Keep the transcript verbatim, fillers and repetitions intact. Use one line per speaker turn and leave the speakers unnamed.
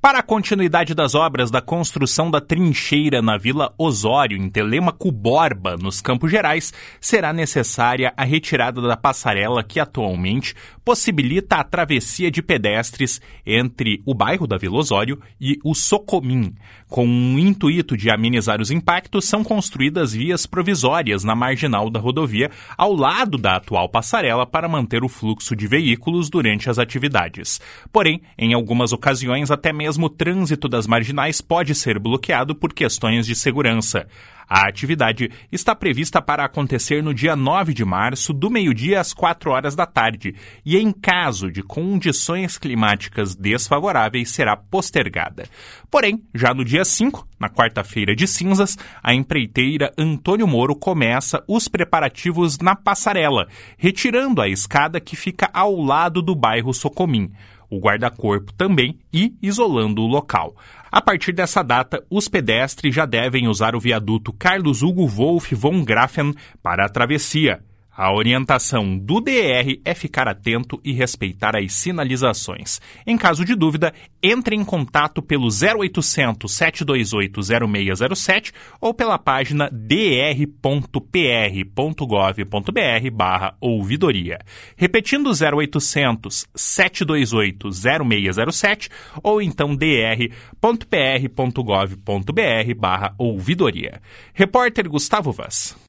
Para a continuidade das obras da construção da trincheira na Vila Osório, em Telêmaco Borba, nos Campos Gerais, será necessária a retirada da passarela que atualmente possibilita a travessia de pedestres entre o bairro da Vila Osório e o Socomim. Com o intuito de amenizar os impactos, são construídas vias provisórias na marginal da rodovia, ao lado da atual passarela, para manter o fluxo de veículos durante as atividades. Porém, em algumas ocasiões, até mesmo o trânsito das marginais pode ser bloqueado por questões de segurança. A atividade está prevista para acontecer no dia nove de março, do meio-dia às quatro horas da tarde, e em caso de condições climáticas desfavoráveis, será postergada. Porém, já no dia cinco, na quarta-feira de cinzas, a empreiteira Antônio Moro começa os preparativos na passarela, retirando a escada que fica ao lado do bairro Socomim, o guarda-corpo também, e isolando o local. A partir dessa data, os pedestres já devem usar o viaduto Carlos Hugo Wolff von Grafen para a travessia. A orientação do D R é ficar atento e respeitar as sinalizações. Em caso de dúvida, entre em contato pelo zero oitocentos, sete dois oito, zero seis zero sete ou pela página d r ponto p r ponto gov ponto b r barra ouvidoria. Repetindo, zero oitocentos, sete dois oito, zero seis zero sete ou então d r ponto p r ponto gov ponto b r barra ouvidoria. Repórter Gustavo Vaz.